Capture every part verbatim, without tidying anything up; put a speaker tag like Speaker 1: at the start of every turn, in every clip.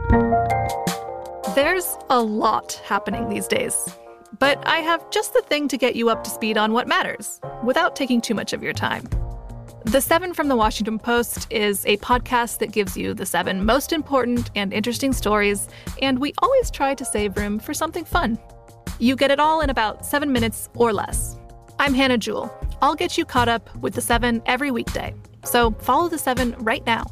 Speaker 1: There's a lot happening these days, but I have just the thing to get you up to speed on what matters, without taking too much of your time. The Seven from the Washington Post is a podcast that gives you the seven most important and interesting stories, and we always try to save room for something fun. You get it all in about seven minutes or less. I'm Hannah Jewell. I'll get you caught up with the Seven every weekday, so follow the Seven right now.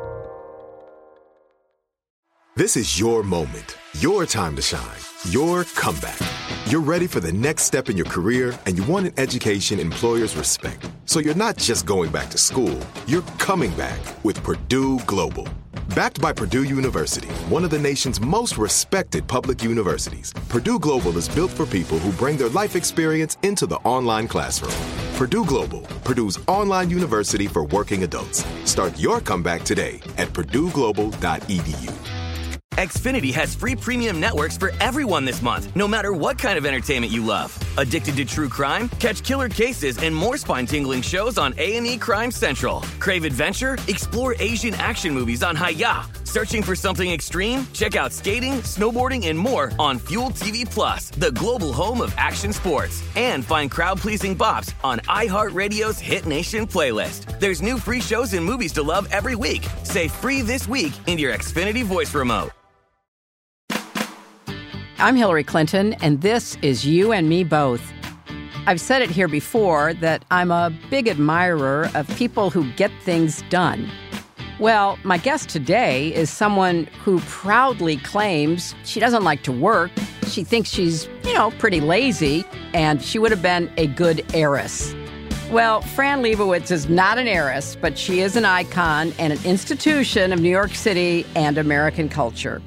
Speaker 2: This is your moment, your time to shine, your comeback. You're ready for the next step in your career, and you want an education employers respect. So you're not just going back to school, you're coming back with Purdue Global. Backed by Purdue University, one of the nation's most respected public universities, Purdue Global is built for people who bring their life experience into the online classroom. Purdue Global, Purdue's online university for working adults. Start your comeback today at purdue global dot e d u.
Speaker 3: Xfinity has free premium networks for everyone this month, no matter what kind of entertainment you love. Addicted to true crime? Catch killer cases and more spine-tingling shows on A and E Crime Central. Crave adventure? Explore Asian action movies on Hi-Ya. Searching for something extreme? Check out skating, snowboarding, and more on Fuel T V Plus, the global home of action sports. And find crowd-pleasing bops on iHeartRadio's Hit Nation playlist. There's new free shows and movies to love every week. Say free this week in your Xfinity voice remote.
Speaker 4: I'm Hillary Clinton, and this is You and Me Both. I've said it here before that I'm a big admirer of people who get things done. Well, my guest today is someone who proudly claims she doesn't like to work. She thinks she's, you know, pretty lazy, and she would have been a good heiress. Well, Fran Lebowitz is not an heiress, but she is an icon and an institution of New York City and American culture.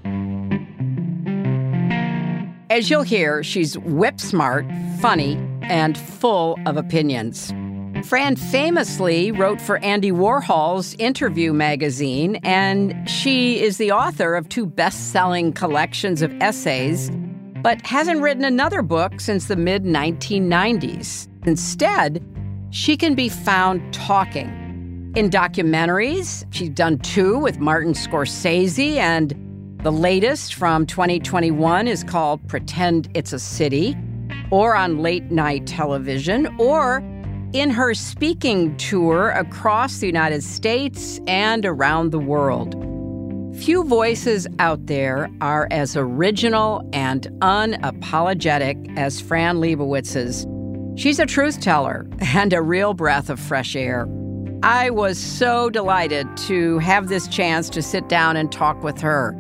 Speaker 4: As you'll hear, she's whip-smart, funny, and full of opinions. Fran famously wrote for Andy Warhol's Interview magazine, and she is the author of two best-selling collections of essays, but hasn't written another book since the mid nineteen nineties. Instead, she can be found talking. In documentaries, she's done two with Martin Scorsese, and the latest from twenty twenty-one is called Pretend It's a City, or on late-night television, or in her speaking tour across the United States and around the world. Few voices out there are as original and unapologetic as Fran Lebowitz's. She's a truth teller and a real breath of fresh air. I was so delighted to have this chance to sit down and talk with her.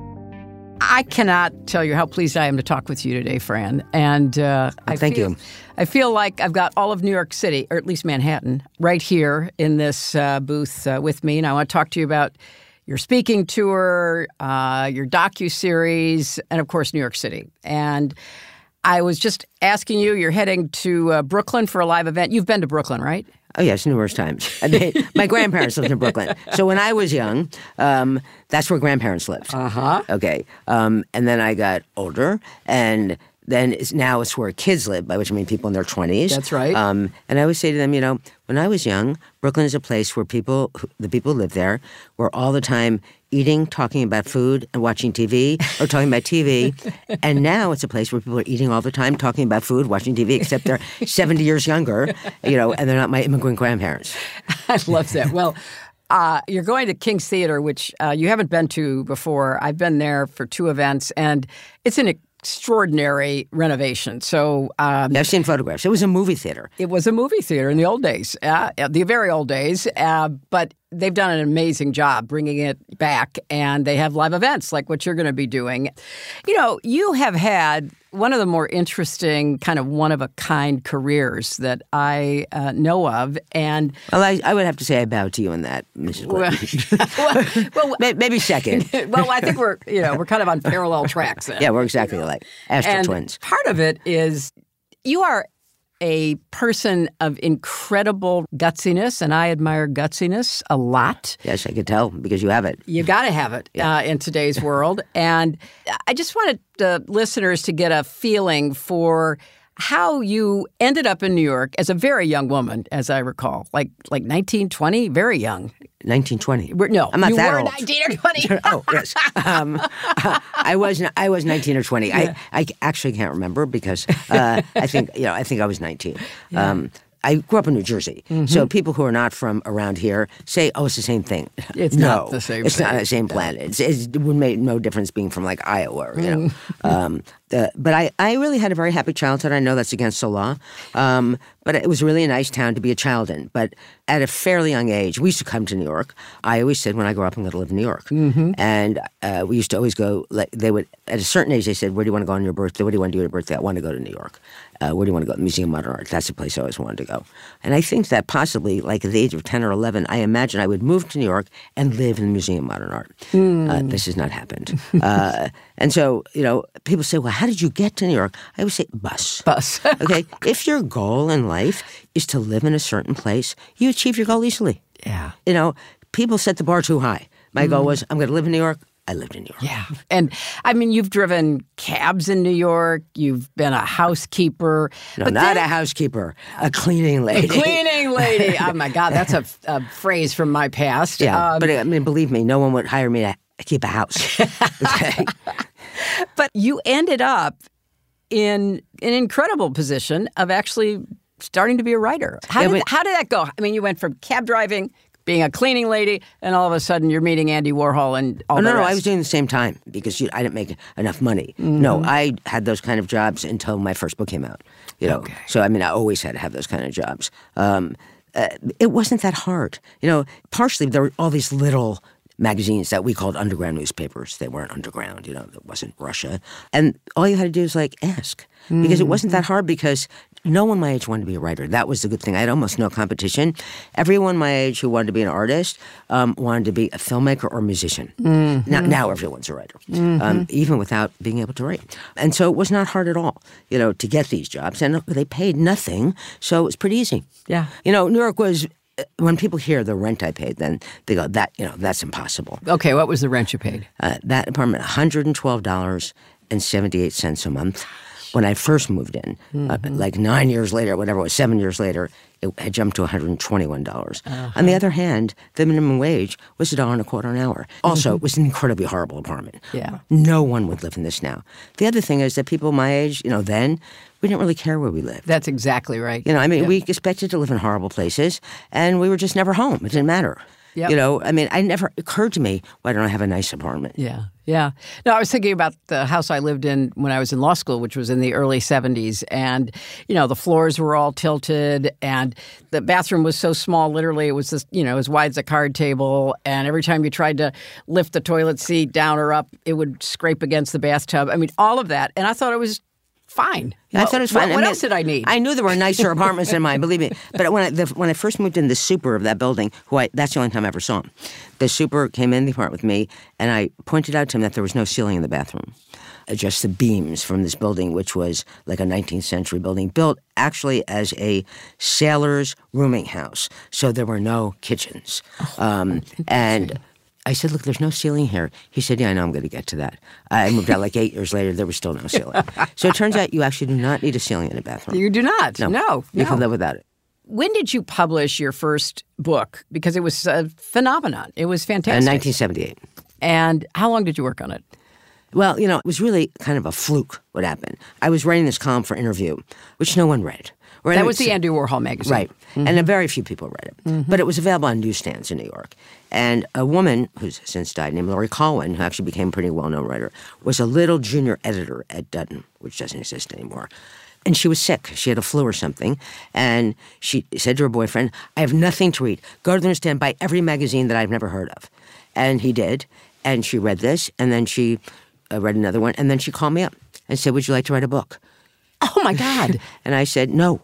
Speaker 4: I cannot tell you how pleased I am to talk with you today, Fran. And uh, I
Speaker 5: thank
Speaker 4: feel,
Speaker 5: you.
Speaker 4: I feel like I've got all of New York City, or at least Manhattan, right here in this uh, booth uh, with me. And I want to talk to you about your speaking tour, uh, your docuseries, and of course, New York City. And I was just asking you, you're heading to uh, Brooklyn for a live event. You've been to Brooklyn, right?
Speaker 5: Oh, yes, numerous times. I mean, my grandparents lived in Brooklyn. So when I was young, um, that's where grandparents lived.
Speaker 4: Uh-huh.
Speaker 5: Okay. Um, and then I got older, and then it's, now it's where kids live, by which I mean people in their twenties.
Speaker 4: That's right.
Speaker 5: Um, and I always say to them, you know, when I was young, Brooklyn is a place where people, the people who live there, were all the time eating, talking about food, and watching T V, or talking about T V. And now it's a place where people are eating all the time, talking about food, watching T V, except they're seventy years younger, you know, and they're not my immigrant grandparents.
Speaker 4: I love that. Well, uh, you're going to King's Theater, which uh, you haven't been to before. I've been there for two events, and it's an extraordinary renovation. So um,
Speaker 5: yeah, I've seen photographs. It was a movie theater.
Speaker 4: It was a movie theater in the old days, uh, the very old days. Uh, but they've done an amazing job bringing it back, and they have live events like what you're going to be doing. You know, you have had one of the more interesting, kind of one-of-a-kind careers that I uh, know of. And
Speaker 5: well, I, I would have to say I bow to you in that, Missus Well, well, well, maybe second.
Speaker 4: Well, I think we're, you know, we're kind of on parallel tracks then.
Speaker 5: Yeah, we're exactly alike. Astral
Speaker 4: and
Speaker 5: twins.
Speaker 4: Part of it is you are a person of incredible gutsiness, and I admire gutsiness a lot.
Speaker 5: Yes, I could tell, because you have it.
Speaker 4: You got to have it
Speaker 5: yeah.
Speaker 4: uh, in today's world. And I just wanted the listeners to get a feeling for how you ended up in New York as a very young woman, as I recall, like like nineteen, twenty, very young.
Speaker 5: nineteen twenty.
Speaker 4: We're, no,
Speaker 5: I'm not
Speaker 4: you
Speaker 5: that
Speaker 4: were
Speaker 5: old.
Speaker 4: nineteen or twenty.
Speaker 5: Oh, yes. Um, I was I was nineteen or twenty. Yeah. I, I actually can't remember because uh, I think you know I think I was nineteen. Yeah. Um, I grew up in New Jersey, mm-hmm. so people who are not from around here say, "Oh, it's the same thing."
Speaker 4: It's
Speaker 5: no,
Speaker 4: not the same.
Speaker 5: It's
Speaker 4: thing.
Speaker 5: not the same planet. It's, it's, it would make no difference being from like Iowa, or, you know. um, the, but I, I really had a very happy childhood. I know that's against the law, um, but it was really a nice town to be a child in. But at a fairly young age, we used to come to New York. I always said, when I grow up, I'm going to live in New York. Mm-hmm. And uh, we used to always go. Like, they would at a certain age. They said, "Where do you want to go on your birthday? What do you want to do on your birthday?" I want to go to New York. Uh, where do you want to go? Museum of Modern Art. That's the place I always wanted to go. And I think that possibly, like at the age of ten or eleven, I imagine I would move to New York and live in the Museum of Modern Art. Mm. Uh, this has not happened. uh, and so, you know, people say, well, how did you get to New York? I would say bus.
Speaker 4: Bus.
Speaker 5: Okay? If your goal in life is to live in a certain place, you achieve your goal easily.
Speaker 4: Yeah.
Speaker 5: You know, people set the bar too high. My mm. goal was, I'm going to live in New York. I lived in New York.
Speaker 4: Yeah. And, I mean, you've driven cabs in New York. You've been a housekeeper.
Speaker 5: No, not then, a housekeeper. A cleaning lady.
Speaker 4: A cleaning lady. Oh, my God. That's a, a phrase from my past.
Speaker 5: Yeah.
Speaker 4: Um,
Speaker 5: but, I mean, believe me, no one would hire me to keep a house. Okay.
Speaker 4: But you ended up in an incredible position of actually starting to be a writer. How, yeah, did, but, how did that go? I mean, you went from cab driving, being a cleaning lady, and all of a sudden you're meeting Andy Warhol and all
Speaker 5: oh,
Speaker 4: the
Speaker 5: no,
Speaker 4: rest.
Speaker 5: No, I was doing the same time because you, I didn't make enough money. Mm-hmm. No, I had those kind of jobs until my first book came out. You know,
Speaker 4: okay.
Speaker 5: So I mean, I always had to have those kind of jobs. Um, uh, it wasn't that hard. You know, partially there were all these little magazines that we called underground newspapers. They weren't underground, you know, it wasn't Russia. And all you had to do was like ask. Mm-hmm. Because it wasn't that hard because no one my age wanted to be a writer. That was the good thing. I had almost no competition. Everyone my age who wanted to be an artist um, wanted to be a filmmaker or a musician. Mm-hmm. Now, now everyone's a writer, mm-hmm. um, even without being able to write. And so it was not hard at all, you know, to get these jobs. And they paid nothing, so it was pretty easy.
Speaker 4: Yeah.
Speaker 5: You know, New York was... When people hear the rent I paid, then they go, "That you know, that's impossible."
Speaker 4: Okay, what was the rent you paid?
Speaker 5: Uh, that apartment, one hundred twelve dollars and seventy-eight cents a month. When I first moved in, mm-hmm. uh, like nine years later, whatever it was, seven years later, it had jumped to one hundred twenty-one dollars. Uh-huh. On the other hand, the minimum wage was a dollar and a quarter an hour. Also, mm-hmm. it was an incredibly horrible apartment.
Speaker 4: Yeah,
Speaker 5: no one would live in this now. The other thing is that people my age, you know, then we didn't really care where we lived.
Speaker 4: That's exactly right.
Speaker 5: You know, I mean,
Speaker 4: yep.
Speaker 5: we expected to live in horrible places, and we were just never home. It didn't matter. Yep. You know, I mean, it never occurred to me, why don't I have a nice apartment?
Speaker 4: Yeah, yeah. No, I was thinking about the house I lived in when I was in law school, which was in the early seventies. And, you know, the floors were all tilted and the bathroom was so small, literally, it was just, you know, as wide as a card table. And every time you tried to lift the toilet seat down or up, it would scrape against the bathtub. I mean, all of that. And I thought it was fine.
Speaker 5: Yeah, I thought it was fine.
Speaker 4: What, what I mean, else did I need?
Speaker 5: I knew there were nicer apartments than mine, believe me. But when I, the, when I first moved in, the super of that building, who I, that's the only time I ever saw him, the super came in the apartment with me, and I pointed out to him that there was no ceiling in the bathroom. Uh, just the beams from this building, which was like a nineteenth century building, built actually as a sailor's rooming house. So there were no kitchens.
Speaker 4: Oh,
Speaker 5: um, and... I said, look, there's no ceiling here. He said, yeah, I know, I'm going to get to that. I moved out like eight years later. There was still no ceiling. So it turns out you actually do not need a ceiling in a bathroom.
Speaker 4: You do not.
Speaker 5: No.
Speaker 4: No.
Speaker 5: You
Speaker 4: no.
Speaker 5: can live without it.
Speaker 4: When did you publish your first book? Because it was a phenomenon. It was fantastic.
Speaker 5: In nineteen seventy-eight.
Speaker 4: And how long did you work on it?
Speaker 5: Well, you know, it was really kind of a fluke what happened. I was writing this column for Interview, which no one read. Or
Speaker 4: that was the Andy Warhol magazine.
Speaker 5: Right. Mm-hmm. And a very few people read it. Mm-hmm. But it was available on newsstands in New York. And a woman who's since died named Laurie Colwin, who actually became a pretty well-known writer, was a little junior editor at Dutton, which doesn't exist anymore. And she was sick. She had a flu or something. And she said to her boyfriend, I have nothing to read. Go to the newsstand, buy every magazine that I've never heard of. And he did. And she read this. And then she uh, read another one. And then she called me up and said, would you like to write a book?
Speaker 4: Oh, my God.
Speaker 5: And I said, no.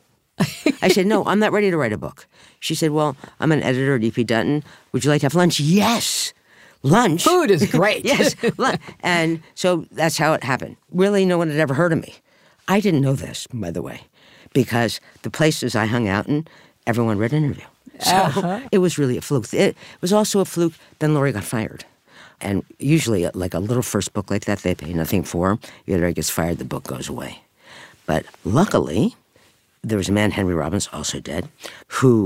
Speaker 5: I said, no, I'm not ready to write a book. She said, well, I'm an editor at E P Dutton. Would you like to have lunch? Yes. Lunch?
Speaker 4: Food is great.
Speaker 5: Yes. And so that's how it happened. Really, no one had ever heard of me. I didn't know this, by the way, because the places I hung out in, everyone read Interview. So uh-huh. It was really a fluke. It was also a fluke. Then Laurie got fired. And usually, like a little first book like that, they pay nothing for. The editor gets fired, the book goes away. But luckily, there was a man, Henry Robbins, also dead, who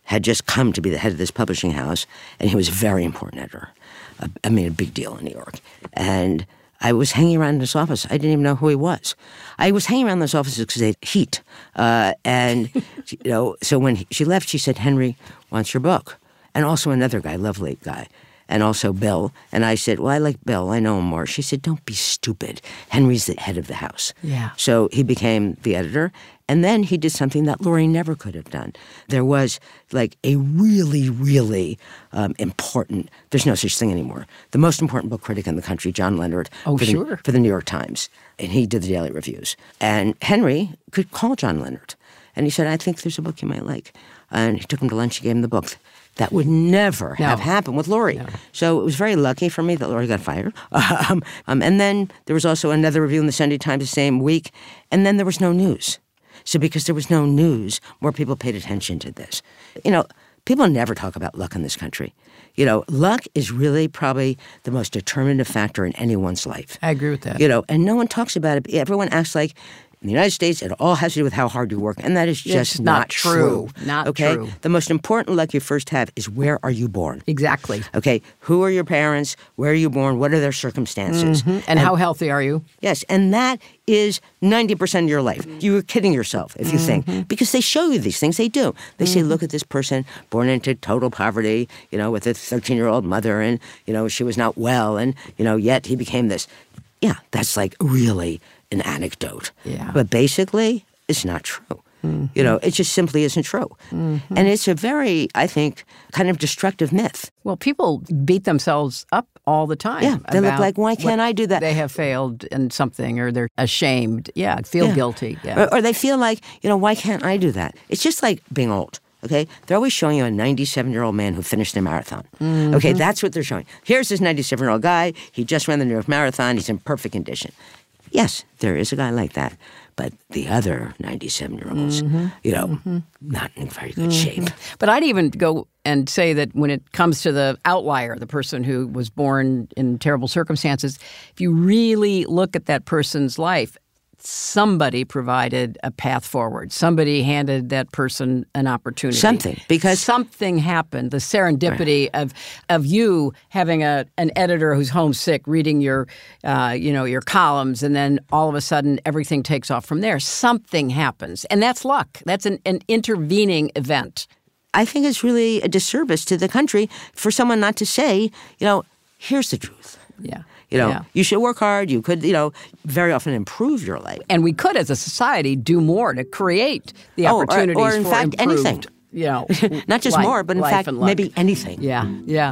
Speaker 5: had just come to be the head of this publishing house, and he was a very important editor. I mean, a big deal in New York. And I was hanging around in his office. I didn't even know who he was. I was hanging around those offices because they had heat. Uh, and, you know, so when he, she left, she said, Henry wants your book. And also another guy, lovely guy. And also Bill. And I said, well, I like Bill. I know him more. She said, don't be stupid. Henry's the head of the house.
Speaker 4: Yeah.
Speaker 5: So he became the editor. And then he did something that Laurie never could have done. There was like a really, really um, important, there's no such thing anymore, the most important book critic in the country, John Leonard,
Speaker 4: oh,
Speaker 5: for, the,
Speaker 4: sure.
Speaker 5: for the New York Times. And he did the daily reviews. And Henry could call John Leonard. And he said, I think there's a book you might like. And he took him to lunch, he gave him the book. That would never
Speaker 4: no.
Speaker 5: have happened with Laurie.
Speaker 4: No.
Speaker 5: So it was very lucky for me that Laurie got fired. Um, um, and then there was also another review in the Sunday Times the same week. And then there was no news. So because there was no news, more people paid attention to this. You know, people never talk about luck in this country. You know, luck is really probably the most determinative factor in anyone's life.
Speaker 4: I agree with that.
Speaker 5: You know, and no one talks about it. Everyone acts like in the United States, it all has to do with how hard you work, and that is just
Speaker 4: it's not,
Speaker 5: not
Speaker 4: true.
Speaker 5: true.
Speaker 4: Not
Speaker 5: okay?
Speaker 4: true.
Speaker 5: The most important luck you first have is where are you born?
Speaker 4: Exactly.
Speaker 5: Okay, who are your parents? Where are you born? What are their circumstances?
Speaker 4: Mm-hmm. And, and how healthy are you?
Speaker 5: Yes, and that is ninety percent of your life. You're kidding yourself if you
Speaker 4: mm-hmm.
Speaker 5: think, because they show you these things. They do. They mm-hmm. say, look at this person born into total poverty, you know, with a thirteen-year-old mother, and, you know, she was not well, and, you know, yet he became this. Yeah, that's like really an anecdote.
Speaker 4: Yeah.
Speaker 5: But basically, it's not true. Mm-hmm. You know, it just simply isn't true. Mm-hmm. And it's a very, I think, kind of destructive myth.
Speaker 4: Well, people beat themselves up all the time.
Speaker 5: Yeah, they look like, why can't I do that?
Speaker 4: They have failed in something, or they're ashamed. Yeah, feel
Speaker 5: yeah.
Speaker 4: guilty. Yeah.
Speaker 5: Or, or they feel like, you know, why can't I do that? It's just like being old. Okay? They're always showing you a ninety-seven-year-old man who finished a marathon. Mm-hmm. Okay, that's what they're showing. Here's this ninety-seven-year-old guy. He just ran the New York Marathon. He's in perfect condition. Yes, there is a guy like that. But the other ninety-seven-year-olds, mm-hmm. you know, mm-hmm. not in very good mm-hmm. shape.
Speaker 4: But I'd even go and say that when it comes to the outlier, the person who was born in terrible circumstances, if you really look at that person's life, somebody provided a path forward. Somebody handed that person an opportunity.
Speaker 5: Something. Because
Speaker 4: something happened. The serendipity right. of of you having a an editor who's homesick, reading your uh, you know, your columns, and then all of a sudden everything takes off from there. Something happens. And that's luck. That's an, an intervening event.
Speaker 5: I think it's really a disservice to the country for someone not to say, you know, here's the truth.
Speaker 4: Yeah.
Speaker 5: You know,
Speaker 4: yeah.
Speaker 5: you should work hard. You could, you know, very often improve your life.
Speaker 4: And we could, as a society, do more to create the
Speaker 5: oh,
Speaker 4: opportunities
Speaker 5: or, or in
Speaker 4: for
Speaker 5: fact,
Speaker 4: improved,
Speaker 5: anything.
Speaker 4: You know,
Speaker 5: not just
Speaker 4: life,
Speaker 5: more, but in fact, maybe anything.
Speaker 4: Yeah, yeah.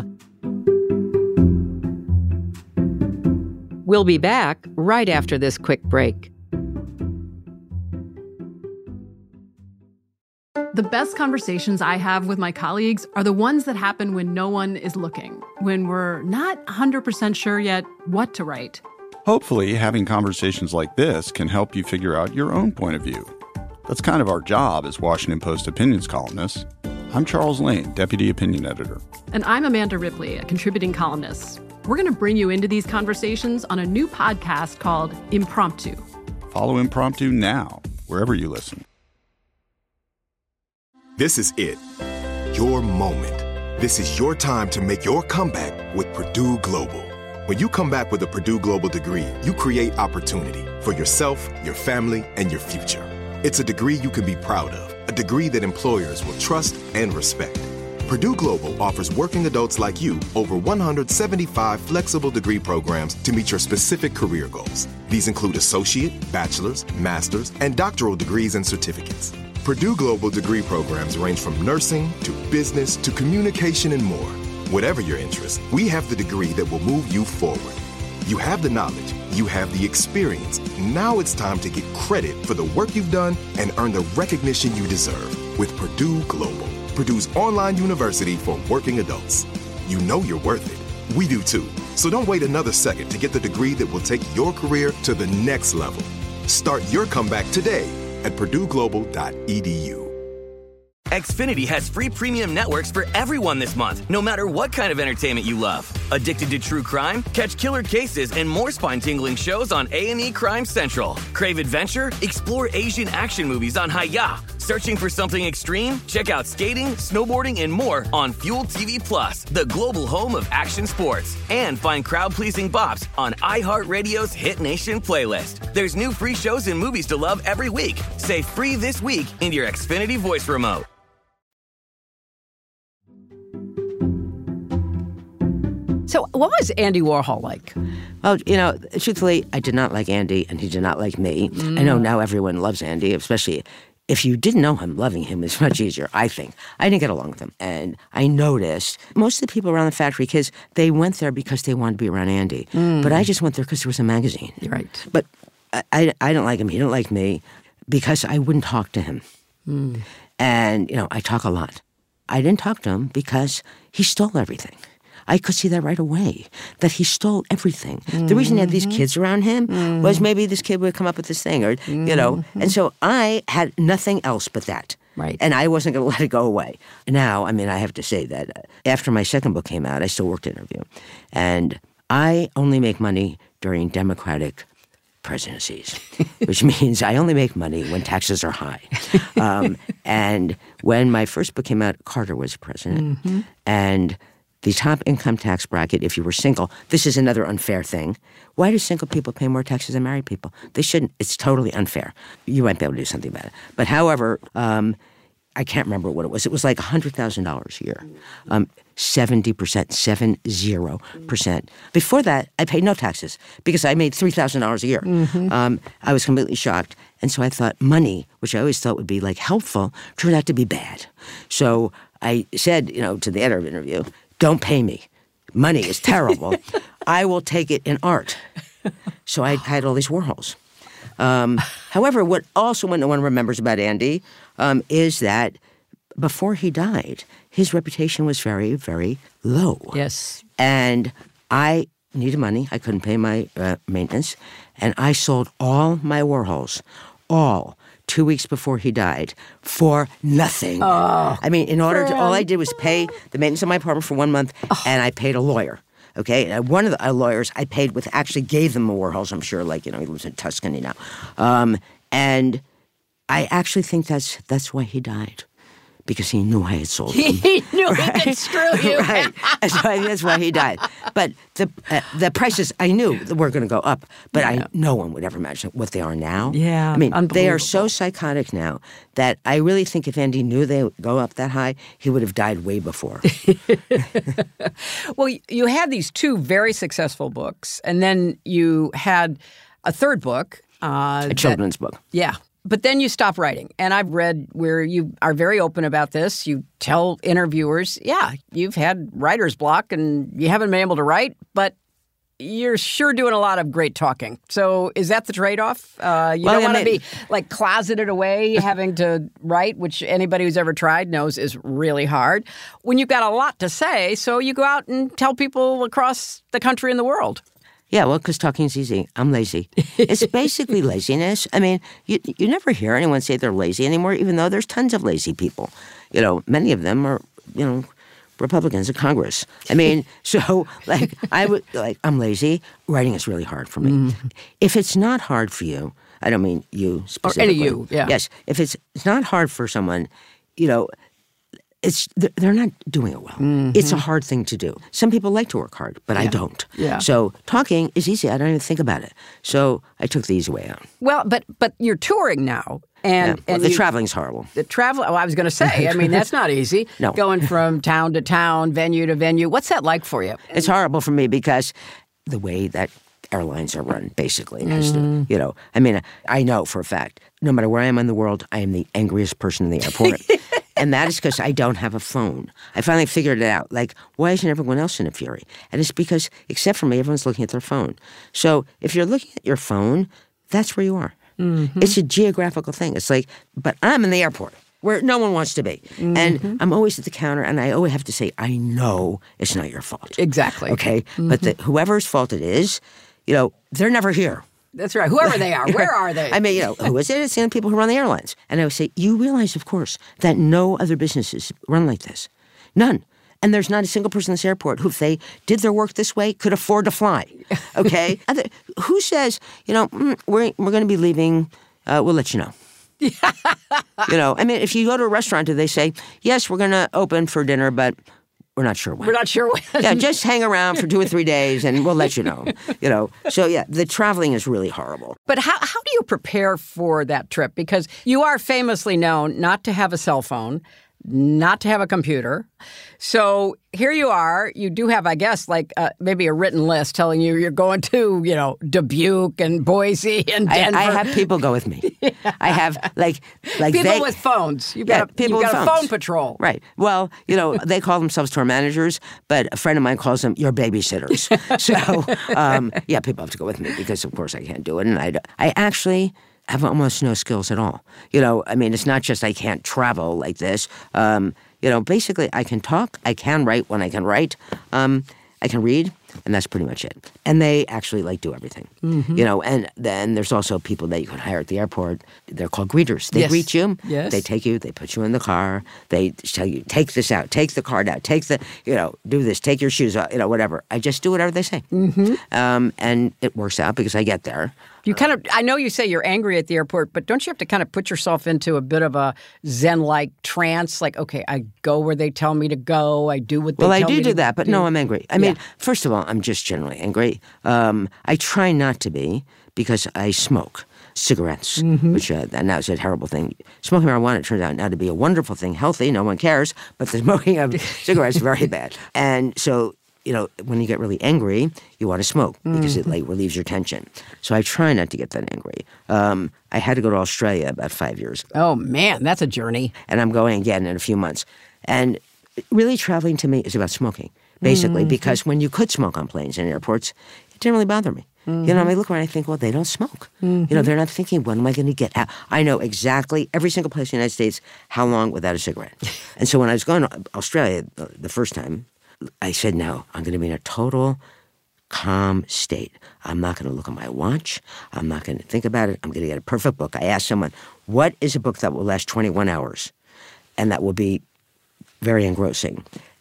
Speaker 4: We'll be back right after this quick break.
Speaker 6: The best conversations I have with my colleagues are the ones that happen when no one is looking, when we're not one hundred percent sure yet what to write.
Speaker 7: Hopefully, having conversations like this can help you figure out your own point of view. That's kind of our job as Washington Post opinions columnists. I'm Charles Lane, Deputy Opinion Editor.
Speaker 6: And I'm Amanda Ripley, a contributing columnist. We're going to bring you into these conversations on a new podcast called Impromptu.
Speaker 7: Follow Impromptu now, wherever you listen.
Speaker 2: This is it. Your moment. This is your time to make your comeback with Purdue Global. When you come back with a Purdue Global degree, you create opportunity for yourself, your family, and your future. It's a degree you can be proud of, a degree that employers will trust and respect. Purdue Global offers working adults like you over one hundred seventy-five flexible degree programs to meet your specific career goals. These include associate, bachelor's, master's, and doctoral degrees and certificates. Purdue Global degree programs range from nursing to business to communication and more. Whatever your interest, we have the degree that will move you forward. You have the knowledge, you have the experience. Now it's time to get credit for the work you've done and earn the recognition you deserve with Purdue Global, Purdue's online university for working adults. You know you're worth it. We do too. So don't wait another second to get the degree that will take your career to the next level. Start your comeback today at purdue global dot e d u.
Speaker 3: Xfinity has free premium networks for everyone this month, no matter what kind of entertainment you love. Addicted to true crime? Catch killer cases and more spine-tingling shows on A and E Crime Central. Crave adventure? Explore Asian action movies on Hi-Ya. Searching for something extreme? Check out skating, snowboarding, and more on Fuel T V Plus, the global home of action sports. And find crowd-pleasing bops on iHeartRadio's Hit Nation playlist. There's new free shows and movies to love every week. Say free this week in your Xfinity voice remote.
Speaker 4: So what was Andy Warhol like?
Speaker 5: Well, you know, truthfully, I did not like Andy, and he did not like me. Mm. I know now everyone loves Andy, especially if you didn't know him. Loving him is much easier, I think. I didn't get along with him. And I noticed most of the people around the Factory Kids, they went there because they wanted to be around Andy. Mm. But I just went there because there was a magazine.
Speaker 4: Right.
Speaker 5: But I, I, I didn't like him. He didn't like me because I wouldn't talk to him. Mm. And, you know, I talk a lot. I didn't talk to him because he stole everything. I could see that right away, that he stole everything. Mm-hmm. The reason he had these kids around him mm-hmm. was maybe this kid would come up with this thing, or, mm-hmm. you know. And so I had nothing else but that.
Speaker 4: Right.
Speaker 5: And I wasn't going to let it go away. Now, I mean, I have to say that after my second book came out, I still worked at Interview. And I only make money during Democratic presidencies, which means I only make money when taxes are high. Um, and when my first book came out, Carter was president. Mm-hmm. And the top income tax bracket, if you were single, this is another unfair thing. Why do single people pay more taxes than married people? They shouldn't. It's totally unfair. You might be able to do something about it. But however, um, I can't remember what it was. It was like one hundred thousand dollars a year, um, seventy percent, seven zero percent. Before that, I paid no taxes because I made three thousand dollars a year. Mm-hmm. Um, I was completely shocked. And so I thought money, which I always thought would be like helpful, turned out to be bad. So I said, you know, to the editor of Interview, don't pay me. Money is terrible. I will take it in art. So I had all these Warhols. Um, however, what also what no one remembers about Andy um, is that before he died, his reputation was very, very low.
Speaker 4: Yes.
Speaker 5: And I needed money. I couldn't pay my uh, maintenance. And I sold all my Warhols, all, two weeks before he died, for nothing.
Speaker 4: Oh,
Speaker 5: I mean, in order to, all I did was pay the maintenance of my apartment for one month, oh. and I paid a lawyer. Okay, and one of the uh, lawyers I paid with actually gave them the Warhols. I'm sure, like, you know, he lives in Tuscany now, um, and I actually think that's that's why he died. Because he knew I had sold them.
Speaker 4: He knew right? he could screw you.
Speaker 5: Right. And so I, that's why he died. But the uh, the prices, I knew were going to go up, but yeah. I no one would ever imagine what they are now.
Speaker 4: Yeah,
Speaker 5: I mean, they are so psychotic now that I really think if Andy knew they would go up that high, he would have died way before.
Speaker 4: Well, you had these two very successful books, and then you had a third book. Uh,
Speaker 5: a children's
Speaker 4: that,
Speaker 5: book.
Speaker 4: Yeah. But then you stop writing. And I've read where you are very open about this. You tell interviewers, yeah, you've had writer's block and you haven't been able to write, but you're sure doing a lot of great talking. So is that the trade-off? Uh, you
Speaker 5: well,
Speaker 4: don't want
Speaker 5: to
Speaker 4: be like closeted away having to write, which anybody who's ever tried knows is really hard. When you've got a lot to say, so you go out and tell people across the country and the world.
Speaker 5: Yeah, well, because talking's easy. I'm lazy. It's basically laziness. I mean, you you never hear anyone say they're lazy anymore, even though there's tons of lazy people. You know, many of them are, you know, Republicans in Congress. I mean, so, like, I would, like, I'm lazy. Writing is really hard for me. Mm-hmm. If it's not hard for you, I don't mean you specifically.
Speaker 4: Or any you, yeah.
Speaker 5: Yes. If it's, it's not hard for someone, you know, It's they're not doing it well. Mm-hmm. It's a hard thing to do. Some people like to work hard, but
Speaker 4: yeah.
Speaker 5: I don't.
Speaker 4: Yeah.
Speaker 5: So talking is easy. I don't even think about it. So I took the easy way out.
Speaker 4: Well, but but you're touring now, and,
Speaker 5: yeah. well,
Speaker 4: and
Speaker 5: the
Speaker 4: you,
Speaker 5: traveling's horrible.
Speaker 4: The travel. Oh, I was going to say. I mean, that's not easy.
Speaker 5: No.
Speaker 4: Going from town to town, venue to venue. What's that like for you?
Speaker 5: It's horrible for me because the way that airlines are run, basically. Mm-hmm. You know, I mean, I know for a fact, no matter where I am in the world, I am the angriest person in the airport. And that is because I don't have a phone. I finally figured it out. Like, why isn't everyone else in a fury? And it's because, except for me, everyone's looking at their phone. So if you're looking at your phone, that's where you are. Mm-hmm. It's a geographical thing. It's like, but I'm in the airport where no one wants to be. Mm-hmm. And I'm always at the counter, and I always have to say, I know it's not your fault.
Speaker 4: Exactly.
Speaker 5: Okay?
Speaker 4: Mm-hmm.
Speaker 5: But the, whoever's fault it is, you know, they're never here.
Speaker 4: That's right. Whoever they are, where are they?
Speaker 5: I mean, you know, who is it? It's the people who run the airlines. And I would say, you realize, of course, that no other businesses run like this. None. And there's not a single person in this airport who, if they did their work this way, could afford to fly. Okay? Other, who says, you know, mm, we're, we're going to be leaving, uh, we'll let you know. You know, I mean, if you go to a restaurant, do they say, yes, we're going to open for dinner, but we're not sure when.
Speaker 4: We're not sure when.
Speaker 5: Yeah, just hang around for two or three days and we'll let you know. You know, so yeah, the traveling is really horrible.
Speaker 4: But how, how do you prepare for that trip? Because you are famously known not to have a cell phone, not to have a computer. So here you are. You do have, I guess, like uh, maybe a written list telling you you're going to, you know, Dubuque and Boise and Denver.
Speaker 5: I, I have people go with me. Yeah. I have like like
Speaker 4: people
Speaker 5: they,
Speaker 4: with phones. You've
Speaker 5: yeah,
Speaker 4: got a,
Speaker 5: people
Speaker 4: you've got
Speaker 5: with
Speaker 4: a
Speaker 5: phones.
Speaker 4: phone patrol.
Speaker 5: Right. Well, you know, they call themselves tour managers, but a friend of mine calls them your babysitters. So, um, yeah, people have to go with me because, of course, I can't do it. And I, I actually have almost no skills at all. You know, I mean, it's not just I can't travel like this. Um, you know, basically, I can talk. I can write when I can write. Um, I can read, and that's pretty much it. And they actually, like, do everything. Mm-hmm. You know, and then there's also people that you can hire at the airport. They're called greeters. They
Speaker 4: yes.
Speaker 5: greet you.
Speaker 4: Yes.
Speaker 5: They take you. They put you in the car. They tell you, take this out. Take the card out. Take the, you know, do this. Take your shoes out. You know, whatever. I just do whatever they say. Mm-hmm. Um, and it works out because I get there.
Speaker 4: You kind of, I know you say you're angry at the airport, but don't you have to kind of put yourself into a bit of a Zen-like trance? Like, okay, I go where they tell me to go. I do what they
Speaker 5: well,
Speaker 4: tell me to do.
Speaker 5: Well, I do do that, but
Speaker 4: do.
Speaker 5: no, I'm angry. I mean,
Speaker 4: yeah.
Speaker 5: first of all, I'm just generally angry. Um, I try not to be because I smoke cigarettes, mm-hmm. which uh, now is a terrible thing. Smoking marijuana turns out now to be a wonderful thing, healthy, no one cares, but the smoking of cigarettes is very bad. And so, you know, when you get really angry, you want to smoke because mm-hmm. it like relieves your tension. So I try not to get that angry. Um, I had to go to Australia about five years ago.
Speaker 4: Oh, man, that's a journey.
Speaker 5: And I'm going again in a few months. And really traveling to me is about smoking, basically, mm-hmm. because when you could smoke on planes and airports, it didn't really bother me. Mm-hmm. You know, I look around and I think, well, they don't smoke. Mm-hmm. You know, they're not thinking, when am I going to get out? I know exactly every single place in the United States how long without a cigarette. And so when I was going to Australia the, the first time, I said, no, I'm going to be in a total calm state. I'm not going to look at my watch. I'm not going to think about it. I'm going to get a perfect book. I asked someone, what is a book that will last twenty-one hours and that will be very engrossing?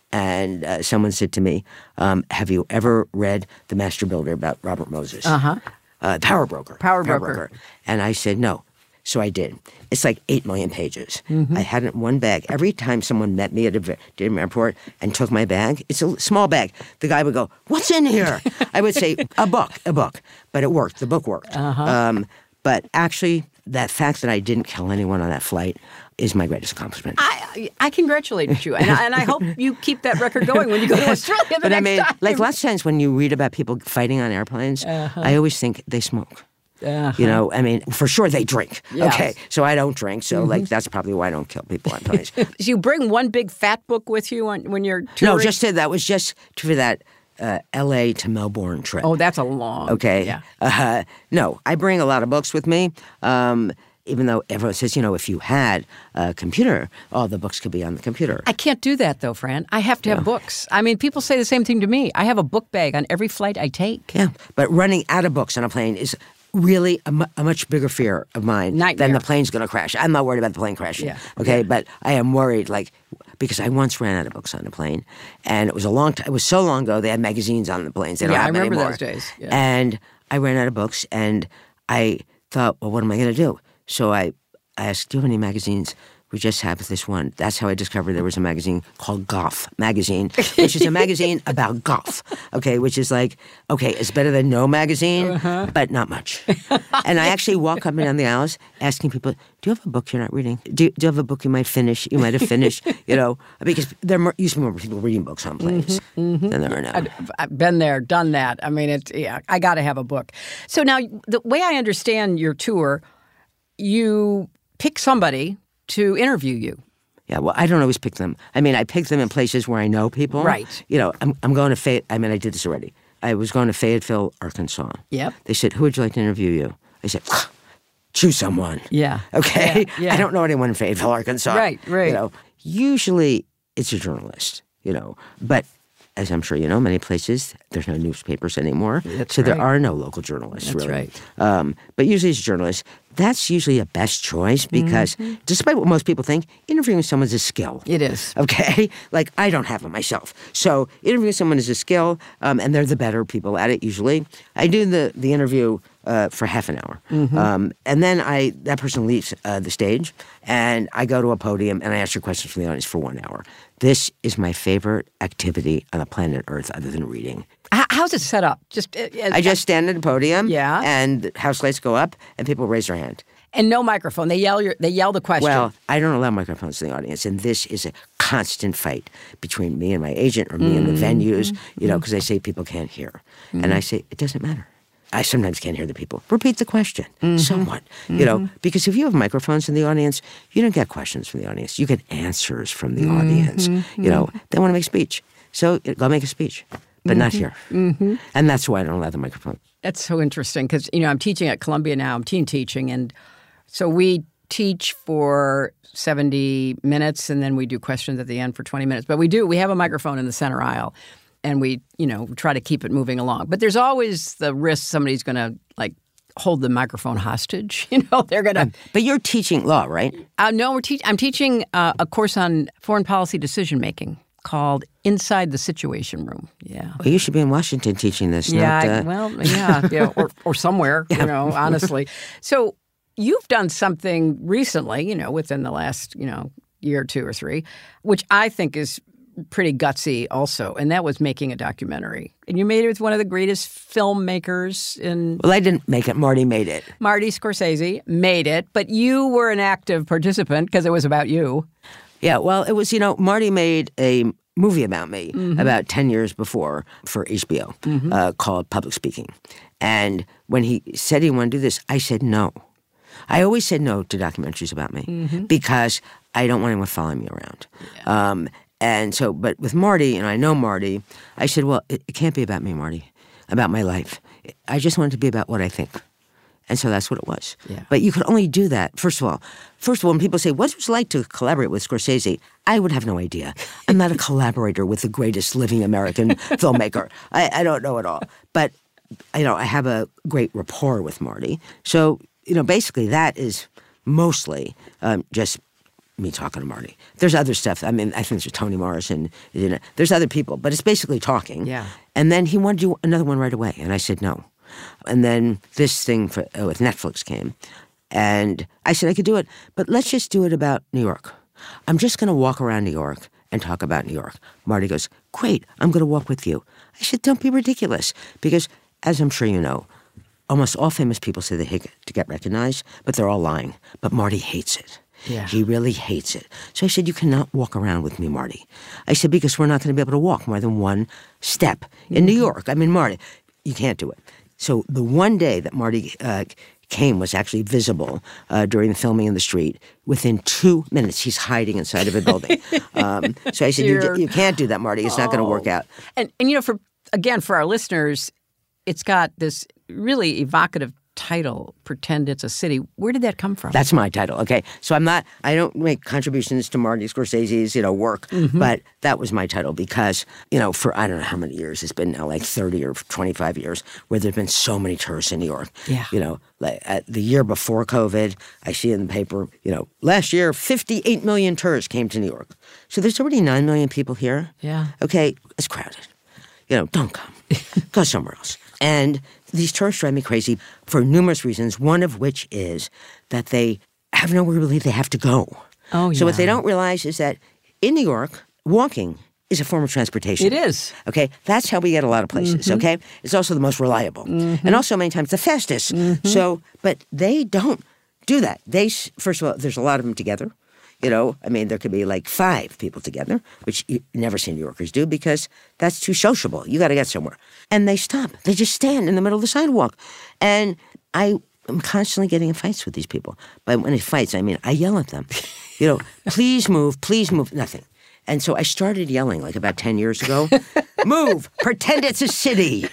Speaker 5: And uh, someone said to me, um, have you ever read The Master Builder about Robert Moses?
Speaker 4: Uh-huh.
Speaker 5: Uh, Power Broker.
Speaker 4: Power, Power
Speaker 5: Broker.
Speaker 4: Broker.
Speaker 5: And I said, no. So I did. It's like eight million pages.
Speaker 4: Mm-hmm.
Speaker 5: I had it in one bag. Every time someone met me at a airport and took my bag, it's a small bag, the guy would go, what's in here? I would say, a book, a book. But it worked. The book worked.
Speaker 4: Uh-huh.
Speaker 5: Um, but actually, that fact that I didn't kill anyone on that flight is my greatest accomplishment.
Speaker 4: I I congratulate you, and I, and I hope you keep that record going when you go to Australia the
Speaker 5: but
Speaker 4: next
Speaker 5: I mean,
Speaker 4: time.
Speaker 5: like lots of times when you read about people fighting on airplanes,
Speaker 4: uh-huh.
Speaker 5: I always think they smoke.
Speaker 4: Uh-huh.
Speaker 5: You know, I mean, for sure they drink.
Speaker 4: Yes.
Speaker 5: Okay, so I don't drink. So, mm-hmm. like, that's probably why I don't kill people on planes.
Speaker 4: So you bring one big fat book with you on, when you're touring?
Speaker 5: No, just to, that was just for that uh, L A to Melbourne trip.
Speaker 4: Oh, that's a long.
Speaker 5: Okay.
Speaker 4: Yeah.
Speaker 5: Uh, no, I bring a lot of books with me. Um, even though everyone says, you know, if you had a computer, all the books could be on the computer.
Speaker 4: I can't do that, though, Fran. I have to have
Speaker 5: yeah.
Speaker 4: books. I mean, people say the same thing to me. I have a book bag on every flight I take.
Speaker 5: Yeah, but running out of books on a plane is really a, mu- a much bigger fear of mine
Speaker 4: Nightmare.
Speaker 5: than the plane's going to crash. I'm not worried about the plane crashing,
Speaker 4: Yeah.
Speaker 5: okay?
Speaker 4: Yeah.
Speaker 5: But I am worried, like, because I once ran out of books on a plane, and it was a long time. It was so long ago, they had magazines on the planes. They don't
Speaker 4: Yeah,
Speaker 5: have
Speaker 4: I remember
Speaker 5: anymore.
Speaker 4: those days. Yeah.
Speaker 5: And I ran out of books, and I thought, well, what am I going to do? So I, I asked, do you have any magazines? We just have this one. That's how I discovered there was a magazine called Golf Magazine, which is a magazine about golf, okay, which is like, okay, it's better than no magazine, uh-huh. but not much. And I actually walk up and down the aisles asking people, do you have a book you're not reading? Do you, do you have a book you might finish, you might have finished, you know, because there more, used to be more people reading books on planes mm-hmm, mm-hmm. than there are now.
Speaker 4: I've, I've been there, done that. I mean, it's, yeah, I got to have a book. So now, the way I understand your tour, you pick somebody to interview you.
Speaker 5: Yeah, well, I don't always pick them. I mean, I pick them in places where I know people.
Speaker 4: Right.
Speaker 5: You know, I'm, I'm going to Fayette. I mean, I did this already. I was going to Fayetteville, Arkansas.
Speaker 4: Yep.
Speaker 5: They said, who would you like to interview you? I said, choose someone.
Speaker 4: Yeah.
Speaker 5: Okay?
Speaker 4: Yeah, yeah.
Speaker 5: I don't know anyone in Fayetteville, Arkansas.
Speaker 4: Right, right.
Speaker 5: You know, usually it's a journalist, you know. But as I'm sure you know, many places, there's no newspapers anymore.
Speaker 4: That's
Speaker 5: so
Speaker 4: right.
Speaker 5: there are no local journalists,
Speaker 4: That's
Speaker 5: really.
Speaker 4: right.
Speaker 5: Um, but usually as a journalist, that's usually a best choice because mm-hmm. despite what most people think, interviewing someone is a skill.
Speaker 4: It is.
Speaker 5: Okay? Like, I don't have it myself. So interviewing someone is a skill, um, and they're the better people at it usually. I do the, the interview uh, for half an hour. Mm-hmm. Um, and then I that person leaves uh, the stage, and I go to a podium, and I answer questions from the audience for one hour. This is my favorite activity on the planet Earth other than reading.
Speaker 4: How's it set up? Just uh,
Speaker 5: I just stand at a podium,
Speaker 4: yeah.
Speaker 5: and house lights go up, and people raise their hand.
Speaker 4: And no microphone. They yell your, They yell the question.
Speaker 5: Well, I don't allow microphones in the audience, and this is a constant fight between me and my agent or me mm-hmm. and the venues, you know, because they say people can't hear. Mm-hmm. And I say, it doesn't matter. I sometimes can't hear the people. Repeat the question mm-hmm. somewhat, mm-hmm. you know, because if you have microphones in the audience, you don't get questions from the audience. You get answers from the mm-hmm. audience. Mm-hmm. You know, they want to make a speech. So go make a speech, but mm-hmm. not here. Mm-hmm. And that's why I don't allow the microphone.
Speaker 4: That's so interesting because, you know, I'm teaching at Columbia now. I'm teen teaching. And so we teach for seventy minutes and then we do questions at the end for twenty minutes. But we do, we have a microphone in the center aisle. And we, you know, try to keep it moving along. But there's always the risk somebody's going to, like, hold the microphone hostage. You know, they're going to...
Speaker 5: Um, but you're teaching law, right?
Speaker 4: Uh, no, we're te- I'm teaching uh, a course on foreign policy decision-making called Inside the Situation Room. Yeah.
Speaker 5: Well, you should be in Washington teaching this.
Speaker 4: Yeah,
Speaker 5: not, uh...
Speaker 4: I, well, yeah, yeah or, or somewhere, yeah. you know, honestly. So you've done something recently, you know, within the last, you know, year or two or three, which I think is pretty gutsy also, and that was making a documentary. And you made it with one of the greatest filmmakers in...
Speaker 5: Well, I didn't make it. Marty made it.
Speaker 4: Marty Scorsese made it, but you were an active participant because it was about you.
Speaker 5: Yeah, well, it was, you know, Marty made a movie about me mm-hmm. about ten years before for H B O mm-hmm. uh, called Public Speaking. And when he said he wanted to do this, I said no. I always said no to documentaries about me mm-hmm. because I don't want anyone following me around. Yeah. Um And so, but with Marty, and I know Marty, I said, well, it, it can't be about me, Marty, about my life. I just want it to be about what I think. And so that's what it was.
Speaker 4: Yeah.
Speaker 5: But you could only do that, first of all. First of all, when people say, what was it like to collaborate with Scorsese? I would have no idea. I'm not a collaborator with the greatest living American filmmaker. I, I don't know at all. But, you know, I have a great rapport with Marty. So, you know, basically that is mostly um, just me talking to Marty. There's other stuff. I mean, I think there's Toni Morrison. You know, there's other people, but it's basically talking.
Speaker 4: Yeah.
Speaker 5: And then he wanted to do another one right away, and I said no. And then this thing for, uh, with Netflix came, and I said I could do it, but let's just do it about New York. I'm just going to walk around New York and talk about New York. Marty goes, great, I'm going to walk with you. I said, don't be ridiculous, because as I'm sure you know, almost all famous people say they hate to get recognized, but they're all lying. But Marty hates it.
Speaker 4: Yeah.
Speaker 5: He really hates it. So I said, you cannot walk around with me, Marty. I said, because we're not going to be able to walk more than one step in mm-hmm. New York. I mean, Marty, you can't do it. So the one day that Marty uh, came was actually visible uh, during the filming in the street. Within two minutes, he's hiding inside of a building. um, so I said, you, you can't do that, Marty. It's oh. not going to work out.
Speaker 4: And, and, you know, for again, for our listeners, it's got this really evocative title, Pretend It's a City. Where did that come from?
Speaker 5: That's my title, okay? So I'm not, I don't make contributions to Marty Scorsese's, you know, work, mm-hmm. but that was my title because, you know, for I don't know how many years, it's been now like thirty or twenty-five years where there've been so many tourists in New York.
Speaker 4: Yeah.
Speaker 5: You know, like at the year before COVID, I see in the paper, you know, last year, fifty-eight million tourists came to New York. So there's already nine million people here.
Speaker 4: Yeah.
Speaker 5: Okay, it's crowded. You know, don't come. Go somewhere else. And these tourists drive me crazy for numerous reasons, one of which is that they have nowhere really they have to go.
Speaker 4: Oh, yeah.
Speaker 5: So what they don't realize is that in New York, walking is a form of transportation.
Speaker 4: It is.
Speaker 5: Okay? That's how we get a lot of places, mm-hmm. okay? It's also the most reliable. Mm-hmm. And also many times the fastest. Mm-hmm. So, but they don't do that. They, first of all, there's a lot of them together. You know, I mean, there could be like five people together, which you never see New Yorkers do because that's too sociable. You got to get somewhere. And they stop. They just stand in the middle of the sidewalk. And I am constantly getting in fights with these people. But when it fights, I mean, I yell at them. You know, please move, please move, nothing. And so I started yelling like about ten years ago, move, pretend it's a city.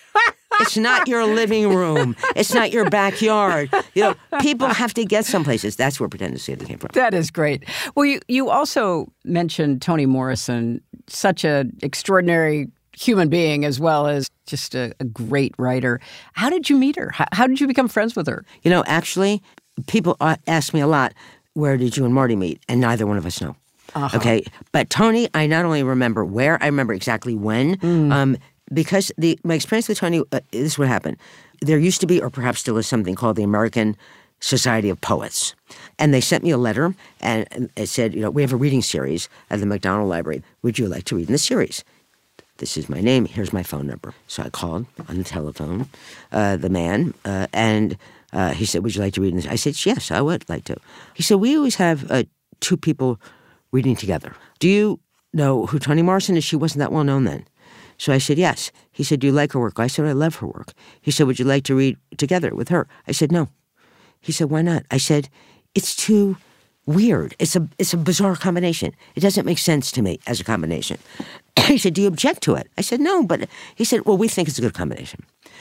Speaker 5: It's not your living room. It's not your backyard. You know, people have to get some places. That's where Pretend It's a City came from.
Speaker 4: That is great. Well, you, you also mentioned Toni Morrison. such an extraordinary human being as well as just a, a great writer. How did you meet her? How, how did you become friends with her?
Speaker 5: You know, actually, people ask me a lot, where did you and Marty meet? And neither one of us know. Uh-huh. Okay, but Tony, I not only remember where, I remember exactly when. Mm. Um, because the my experience with Tony, uh, this is what happened. There used to be, or perhaps still is, something called the American Society of Poets. And they sent me a letter, and it said, you know, we have a reading series at the McDonald Library. Would you like to read in the series? This is my name. Here's my phone number. So I called on the telephone, uh, the man, uh, and uh, he said, would you like to read in this? I said, yes, I would like to. He said, we always have uh, two people reading together. Do you know who Toni Morrison is? She wasn't that well known then. So I said, yes. He said, do you like her work? I said, I love her work. He said, would you like to read together with her? I said, no. He said, why not? I said, it's too weird. It's a it's a bizarre combination. It doesn't make sense to me as a combination. He said, do you object to it? I said, no. But he said, well, we think it's a good combination.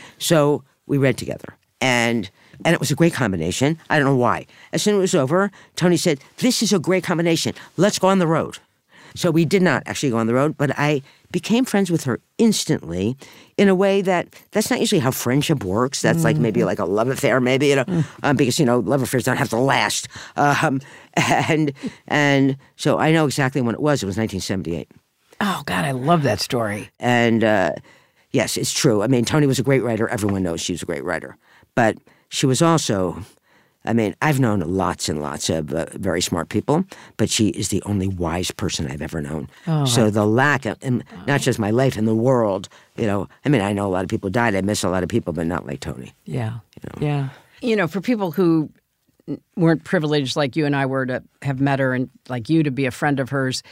Speaker 5: So we read together. And and it was a great combination. I don't know why. As soon as it was over, Tony said, this is a great combination. Let's go on the road. So we did not actually go on the road, but I became friends with her instantly in a way that that's not usually how friendship works. That's mm-hmm. like maybe like a love affair, maybe, you know, mm. um, because, you know, love affairs don't have to last. Um, and and so I know exactly when it was. It was nineteen seventy-eight.
Speaker 4: Oh, God, I love that story.
Speaker 5: And uh, yes, it's true. I mean, Toni was a great writer. Everyone knows she was a great writer. But she was also... I mean, I've known lots and lots of uh, very smart people, but she is the only wise person I've ever known. Oh, so the lack of, and not just my life in the world, you know, I mean, I know a lot of people died. I miss a lot of people, but not like Toni.
Speaker 4: Yeah.
Speaker 5: You know?
Speaker 4: Yeah. You know, for people who weren't privileged like you and I were to have met her and like you to be a friend of hers,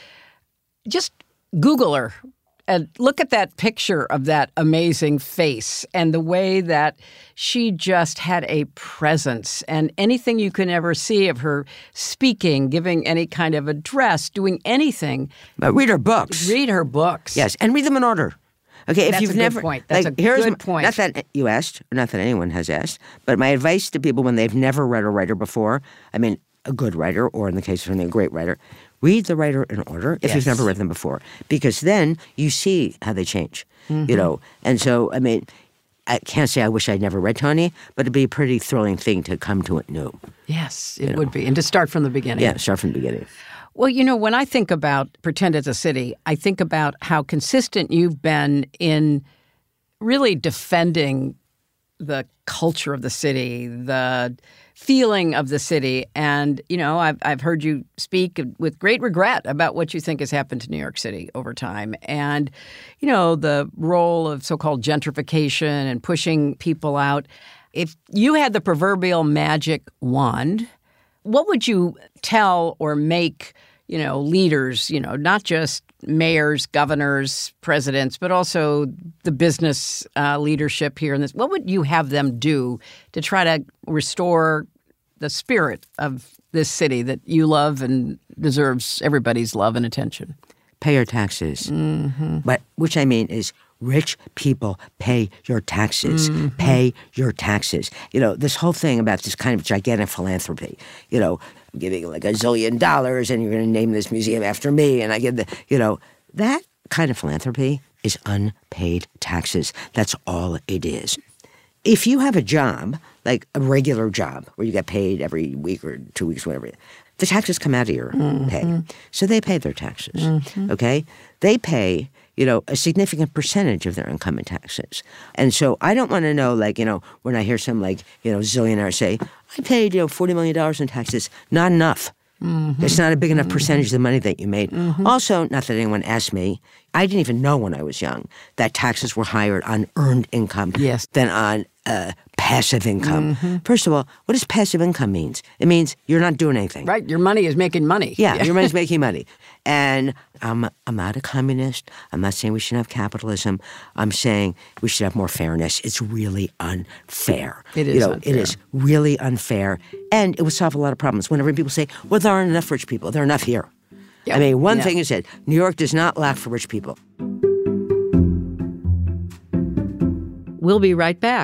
Speaker 4: just Google her. And look at that picture of that amazing face and the way that she just had a presence, and anything you can ever see of her speaking, giving any kind of address, doing anything.
Speaker 5: But read her books.
Speaker 4: Read her books.
Speaker 5: Yes, and read them in order. Okay, if
Speaker 4: That's
Speaker 5: you've
Speaker 4: a good
Speaker 5: never,
Speaker 4: point. That's
Speaker 5: like,
Speaker 4: a
Speaker 5: here's
Speaker 4: good
Speaker 5: my,
Speaker 4: point.
Speaker 5: Not that you asked, or not that anyone has asked, but my advice to people when they've never read a writer before, I mean, a good writer, or in the case of a great writer, read the writer in order if yes. you've never read them before, because then you see how they change, mm-hmm. you know. And so, I mean, I can't say I wish I'd never read Toni, but it'd be a pretty thrilling thing to come to it new.
Speaker 4: Yes, it would know. be, and to start from the beginning.
Speaker 5: Yeah, start from the beginning.
Speaker 4: Well, you know, when I think about Pretend It's a City, I think about how consistent you've been in really defending the culture of the city, the feeling of the city. And, you know, I've I've heard you speak with great regret about what you think has happened to New York City over time. And, you know, the role of so-called gentrification and pushing people out. If you had the proverbial magic wand, what would you tell or make, you know, leaders, you know, not just mayors, governors, presidents, but also the business uh, leadership here in this? What would you have them do to try to restore the spirit of this city that you love and deserves everybody's love and attention?
Speaker 5: Pay your taxes.
Speaker 4: Mm-hmm.
Speaker 5: But which I mean is rich people pay your taxes.
Speaker 4: Mm-hmm.
Speaker 5: Pay your taxes. You know, this whole thing about this kind of gigantic philanthropy, you know, giving like a zillion dollars and you're going to name this museum after me and I give the, you know, that kind of philanthropy is unpaid taxes. That's all it is. If you have a job, like a regular job where you get paid every week or two weeks, whatever, the taxes come out of your mm-hmm. pay. So they pay their taxes, mm-hmm. okay? They pay, you know, a significant percentage of their income in taxes. And so I don't want to know, like, you know, when I hear some, like, you know, zillionaire say, I paid, you know, forty million dollars in taxes. Not enough. Mm-hmm. It's not a big enough mm-hmm. percentage of the money that you made. Mm-hmm. Also, not that anyone asked me, I didn't even know when I was young that taxes were higher on earned income
Speaker 4: yes.
Speaker 5: than on uh, passive income.
Speaker 4: Mm-hmm.
Speaker 5: First of all, what does passive income means? It means you're not doing anything.
Speaker 4: Right. Your money is making money.
Speaker 5: Yeah, yeah. Your money's making money. And I'm, I'm not a communist. I'm not saying we shouldn't have capitalism. I'm saying we should have more fairness. It's really unfair.
Speaker 4: It is
Speaker 5: you know,
Speaker 4: unfair.
Speaker 5: It is really unfair. And it would solve a lot of problems. Whenever people say, well, there aren't enough rich people. There are enough here. Yep. I mean, one
Speaker 4: yeah.
Speaker 5: thing is that New York does not lack for rich people.
Speaker 4: We'll be right back.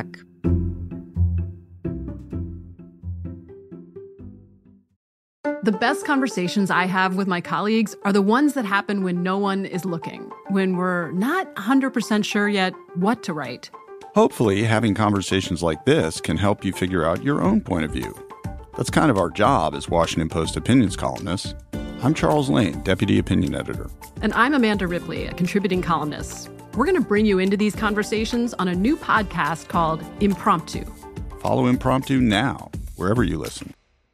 Speaker 6: The best conversations I have with my colleagues are the ones that happen when no one is looking, when we're not one hundred percent sure yet what to write.
Speaker 7: Hopefully, having conversations like this can help you figure out your own point of view. That's kind of our job as Washington Post opinions columnists. I'm Charles Lane, Deputy Opinion Editor.
Speaker 6: And I'm Amanda Ripley, a contributing columnist. We're going to bring you into these conversations on a new podcast called Impromptu.
Speaker 7: Follow Impromptu now, wherever you listen.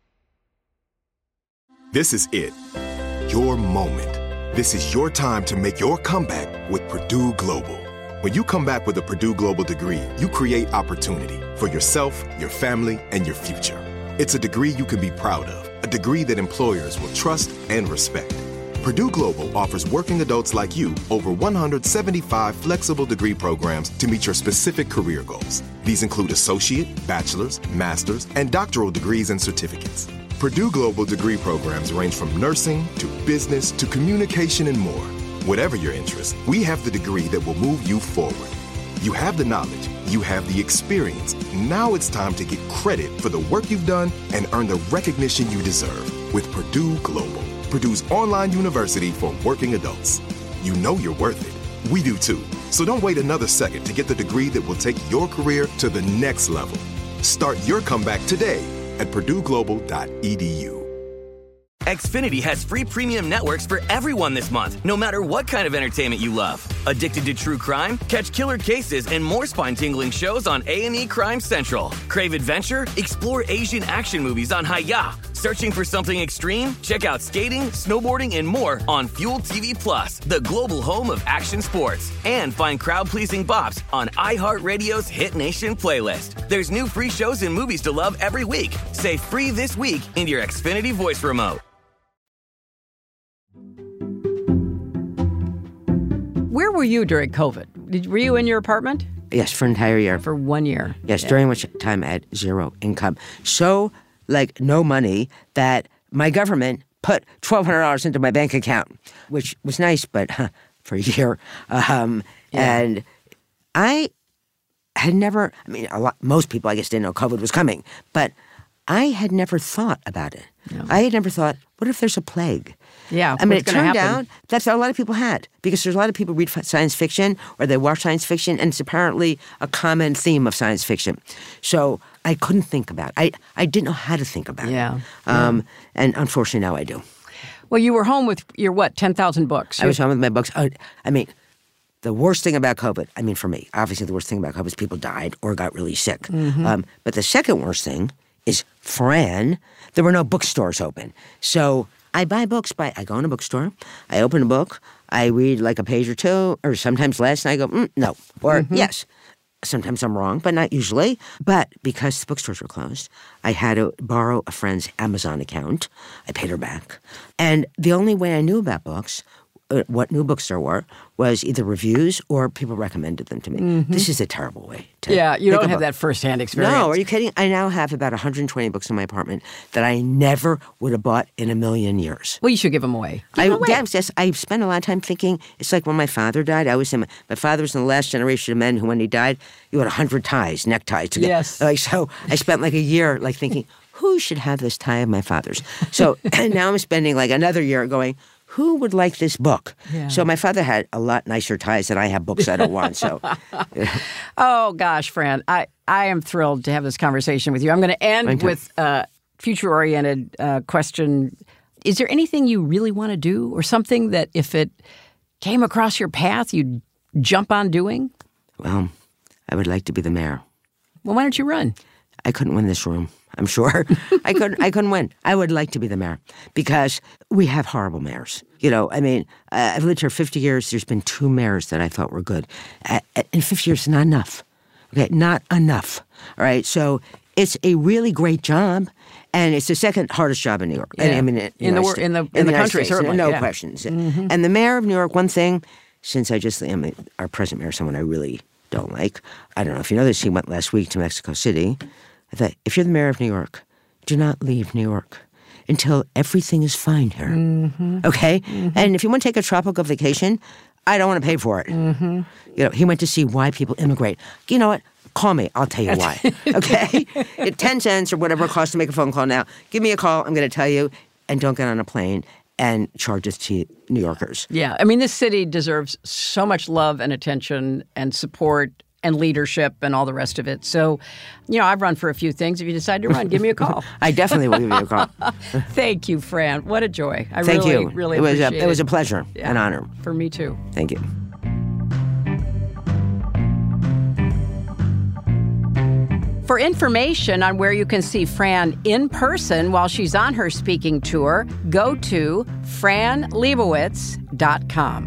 Speaker 2: This is it. Your moment. This is your time to make your comeback with Purdue Global. When you come back with a Purdue Global degree, you create opportunity for yourself, your family, and your future. It's a degree you can be proud of, a degree that employers will trust and respect. Purdue Global offers working adults like you over one hundred seventy-five flexible degree programs to meet your specific career goals. These include associate, bachelor's, master's, and doctoral degrees and certificates. Purdue Global degree programs range from nursing to business to communication and more. Whatever your interest, we have the degree that will move you forward. You have the knowledge, you have the experience. Now it's time to get credit for the work you've done and earn the recognition you deserve with Purdue Global, Purdue's online university for working adults. You know you're worth it. We do too. So don't wait another second to get the degree that will take your career to the next level. Start your comeback today at purdue global dot e d u.
Speaker 3: Xfinity has free premium networks for everyone this month, no matter what kind of entertainment you love. Addicted to true crime? Catch killer cases and more spine-tingling shows on A and E Crime Central. Crave adventure? Explore Asian action movies on Hi-Ya. Searching for something extreme? Check out skating, snowboarding, and more on Fuel T V Plus, the global home of action sports. And find crowd-pleasing bops on iHeartRadio's Hit Nation playlist. There's new free shows and movies to love every week. Say free this week in your Xfinity voice remote.
Speaker 4: Where were you during COVID? Did, were you in your apartment?
Speaker 5: Yes, for an entire year.
Speaker 4: For one year.
Speaker 5: Yes,
Speaker 4: yeah.
Speaker 5: During which time I had zero income. So, like, no money that my government put twelve hundred dollars into my bank account, which was nice, but huh, for a year. Um, yeah. And I had never, I mean, a lot, most people, I guess, didn't know COVID was coming, but I had never thought about it. No. I had never thought, what if there's a plague?
Speaker 4: Yeah,
Speaker 5: I mean, it turned
Speaker 4: happen?
Speaker 5: out that's what a lot of people had, because there's a lot of people read science fiction or they watch science fiction, and it's apparently a common theme of science fiction. So I couldn't think about it. I, I didn't know how to think about
Speaker 4: yeah.
Speaker 5: it. Um,
Speaker 4: yeah.
Speaker 5: And unfortunately, now I do.
Speaker 4: Well, you were home with your, what, ten thousand books?
Speaker 5: I was home with my books. I, I mean, the worst thing about COVID, I mean, for me, obviously the worst thing about COVID is people died or got really sick. Mm-hmm. Um, but the second worst thing is Fran, there were no bookstores open. So I buy books by, I go in a bookstore, I open a book, I read like a page or two, or sometimes less, and I go, mm, no, or mm-hmm. yes. Sometimes I'm wrong, but not usually. But because the bookstores were closed, I had to borrow a friend's Amazon account. I paid her back. And the only way I knew about books, uh, what new books there were, was either reviews or people recommended them to me. Mm-hmm. This is a terrible way to
Speaker 4: Yeah, you don't have
Speaker 5: book.
Speaker 4: that firsthand experience.
Speaker 5: No, are you kidding? I now have about one hundred twenty books in my apartment that I never would have bought in a million years.
Speaker 4: Well, you should give them away. Give
Speaker 5: I,
Speaker 4: them away.
Speaker 5: Yes, yes, I spent a lot of time thinking, it's like when my father died. I was in, my father was in the last generation of men who, when he died, you had one hundred ties, neckties. To get,
Speaker 4: yes.
Speaker 5: Like, so I spent like a year like thinking, who should have this tie of my father's? So and now I'm spending like another year going, who would like this book?
Speaker 4: Yeah.
Speaker 5: So my father had a lot nicer ties than I have books I don't want. So, you know.
Speaker 4: Oh, gosh, Fran, I, I am thrilled to have this conversation with you. I'm going to end with a future-oriented uh, question. Is there anything you really want to do, or something that if it came across your path, you'd jump on doing?
Speaker 5: Well, I would like to be the mayor.
Speaker 4: Well, why don't you run?
Speaker 5: I couldn't win this room. I'm sure. I couldn't I couldn't win. I would like to be the mayor because we have horrible mayors. You know, I mean, uh, I've lived here fifty years. There's been two mayors that I thought were good. Uh, in fifty years, not enough. Okay, not enough. All right, so it's a really great job, and it's the second hardest job in New York.
Speaker 4: Yeah.
Speaker 5: I mean, in,
Speaker 4: in the
Speaker 5: United
Speaker 4: in the in,
Speaker 5: in
Speaker 4: the,
Speaker 5: the
Speaker 4: country,
Speaker 5: States,
Speaker 4: certainly,
Speaker 5: no
Speaker 4: yeah.
Speaker 5: questions.
Speaker 4: Mm-hmm.
Speaker 5: And the mayor of New York, one thing, since I just I mean, our present mayor, is someone I really don't like. I don't know if you know this. He went last week to Mexico City. I thought, if you're the mayor of New York, do not leave New York until everything is fine here. Mm-hmm. Okay? Mm-hmm. And if you want to take a tropical vacation, I don't want to pay for it. Mm-hmm. You know, he went to see why people immigrate. You know what? Call me. I'll tell you why. Okay? At ten cents or whatever it costs to make a phone call now. Give me a call. I'm going to tell you. and don't get on a plane and charge us to New Yorkers.
Speaker 4: Yeah. I mean, this city deserves so much love and attention and support and leadership and all the rest of it. So, you know, I've run for a few things. If you decide to run, give me a call.
Speaker 5: I definitely will give you a call.
Speaker 4: Thank you, Fran. What a joy. I
Speaker 5: Thank
Speaker 4: really,
Speaker 5: you.
Speaker 4: really
Speaker 5: it was
Speaker 4: appreciate
Speaker 5: a,
Speaker 4: it.
Speaker 5: It was a pleasure,
Speaker 4: Yeah.
Speaker 5: an honor.
Speaker 4: For me, too.
Speaker 5: Thank you.
Speaker 4: For information on where you can see Fran in person while she's on her speaking tour, go to fran lebowitz dot com.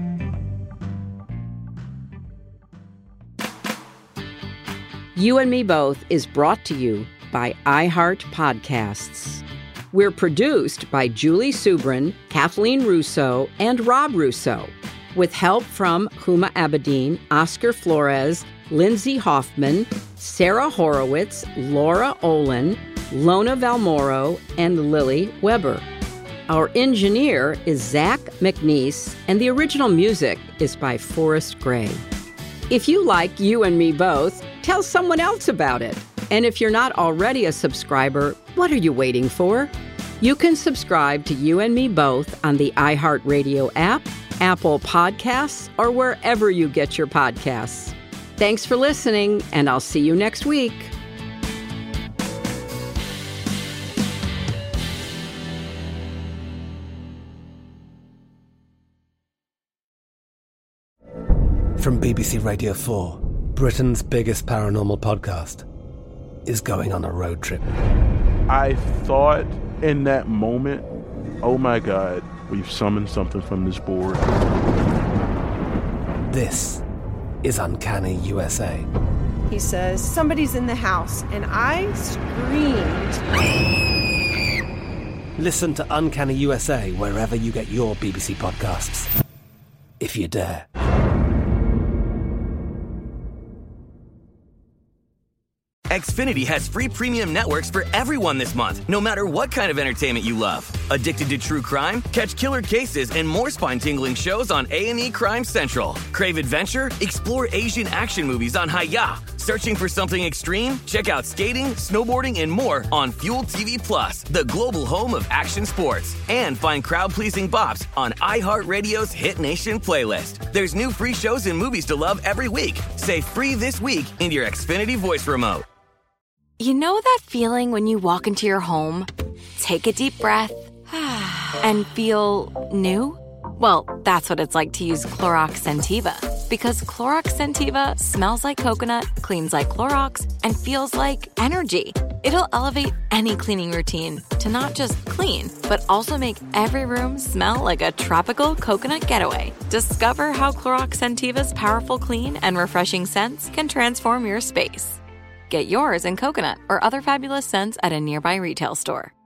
Speaker 4: You and Me Both is brought to you by iHeart Podcasts. We're produced by Julie Subrin, Kathleen Russo, and Rob Russo, with help from Huma Abedin, Oscar Flores, Lindsay Hoffman, Sarah Horowitz, Laura Olin, Lona Valmoro, and Lily Weber. Our engineer is Zach McNeese, and the original music is by Forrest Gray. If you like You and Me Both, tell someone else about it. And if you're not already a subscriber, what are you waiting for? You can subscribe to You and Me Both on the iHeartRadio app, Apple Podcasts, or wherever you get your podcasts. Thanks for listening, and I'll see you next week.
Speaker 8: From B B C Radio four, Britain's biggest paranormal podcast is going on a road trip.
Speaker 9: I thought in that moment, oh my God, we've summoned something from this board.
Speaker 8: This is Uncanny U S A.
Speaker 10: He says, somebody's in the house, and I screamed.
Speaker 8: Listen to Uncanny U S A wherever you get your B B C podcasts, if you dare.
Speaker 3: Xfinity has free premium networks for everyone this month, no matter what kind of entertainment you love. Addicted to true crime? Catch killer cases and more spine-tingling shows on A and E Crime Central. Crave adventure? Explore Asian action movies on Hi-Ya. Searching for something extreme? Check out skating, snowboarding, and more on Fuel T V Plus, the global home of action sports. And find crowd-pleasing bops on iHeartRadio's Hit Nation playlist. There's new free shows and movies to love every week. Say free this week in your Xfinity voice remote.
Speaker 11: You know that feeling when you walk into your home, take a deep breath, and feel new? Well, that's what it's like to use Clorox Scentiva. Because Clorox Scentiva smells like coconut, cleans like Clorox, and feels like energy. It'll elevate any cleaning routine to not just clean, but also make every room smell like a tropical coconut getaway. Discover how Clorox Scentiva's powerful clean and refreshing scents can transform your space. Get yours in coconut or other fabulous scents at a nearby retail store.